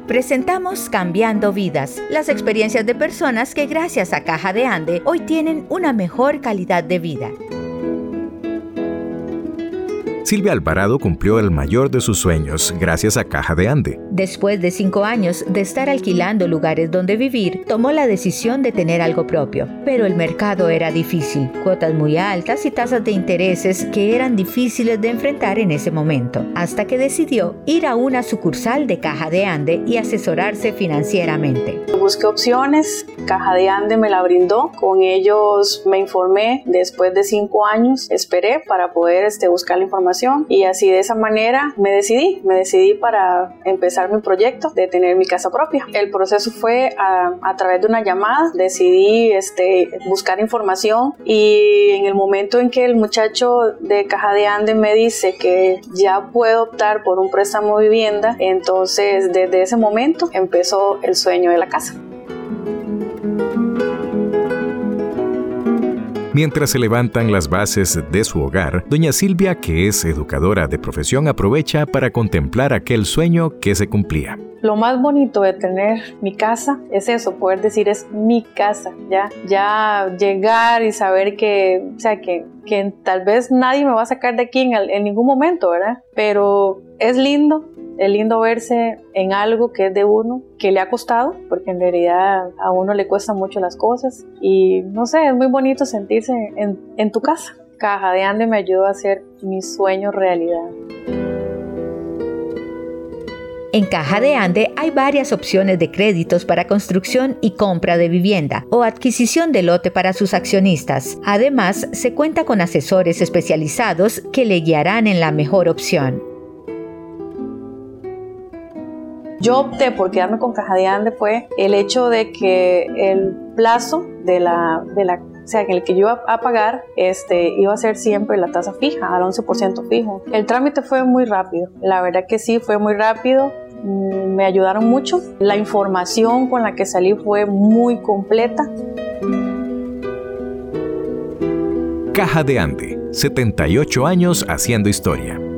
Presentamos Cambiando Vidas, las experiencias de personas que gracias a Caja de Ande hoy tienen una mejor calidad de vida. Silvia Alvarado cumplió el mayor de sus sueños gracias a Caja de Ande. Después de 5 años de estar alquilando lugares donde vivir, tomó la decisión de tener algo propio. Pero el mercado era difícil, cuotas muy altas y tasas de intereses que eran difíciles de enfrentar en ese momento, hasta que decidió ir a una sucursal de Caja de Ande y asesorarse financieramente. Busqué opciones, Caja de Ande me la brindó, con ellos me informé, después de 5 años esperé para poder buscar la información y así de esa manera me decidí para empezar mi proyecto de tener mi casa propia. El proceso fue a través de una llamada, decidí buscar información y en el momento en que el muchacho de Caja de Ande me dice que ya puedo optar por un préstamo de vivienda, entonces desde ese momento empezó el sueño de la casa. Mientras se levantan las bases de su hogar, doña Silvia, que es educadora de profesión, aprovecha para contemplar aquel sueño que se cumplía. Lo más bonito de tener mi casa es eso, poder decir es mi casa, ya llegar y saber que tal vez nadie me va a sacar de aquí en ningún momento, ¿verdad? Pero es lindo verse en algo que es de uno, que le ha costado, porque en realidad a uno le cuestan mucho las cosas y no sé, es muy bonito sentirse en tu casa. Caja de Ande me ayudó a hacer mis sueños realidad. En Caja de Ande hay varias opciones de créditos para construcción y compra de vivienda o adquisición de lote para sus accionistas. Además, se cuenta con asesores especializados que le guiarán en la mejor opción. Yo opté por quedarme con Caja de Ande fue el hecho de que el plazo en el que yo iba a pagar iba a ser siempre la tasa fija, al 11% fijo. El trámite fue muy rápido, la verdad que sí, fue muy rápido. Me ayudaron mucho. La información con la que salí fue muy completa. Caja de Ande, 78 años haciendo historia.